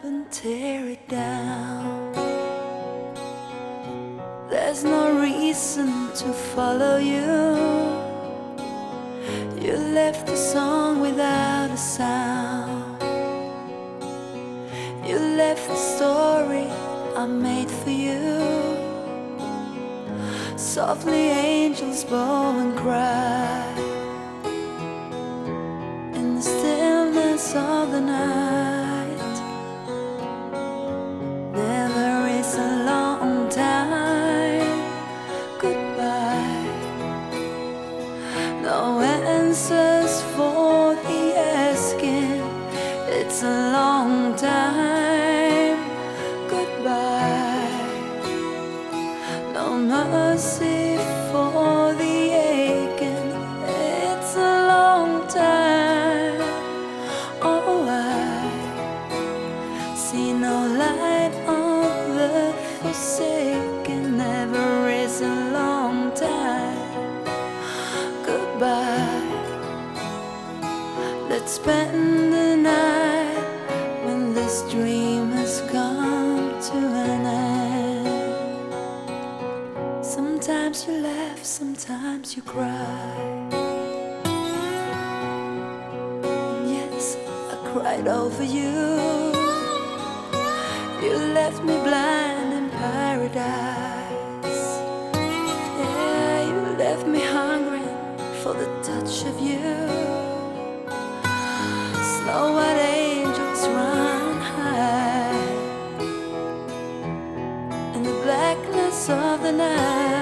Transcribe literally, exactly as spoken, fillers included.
and tear it down. There's no reason to follow you. You left the song without a sound. You left the story I made for you. Softly angels bow and cry in the stillness of the night. Never is a long time goodbye. No answers for the asking. It's a long time goodbye. No mercy for the aching. It's a long time. Oh, I see no light on the forsaken. Never is a long time goodbye. Let's spend the night when this dream has come to an end. Sometimes you laugh, sometimes you cry. Yes, I cried over you. You left me blind in paradise. Yeah, you left me hungry for the touch of you. Snow-white angels run high in the blackness of the night.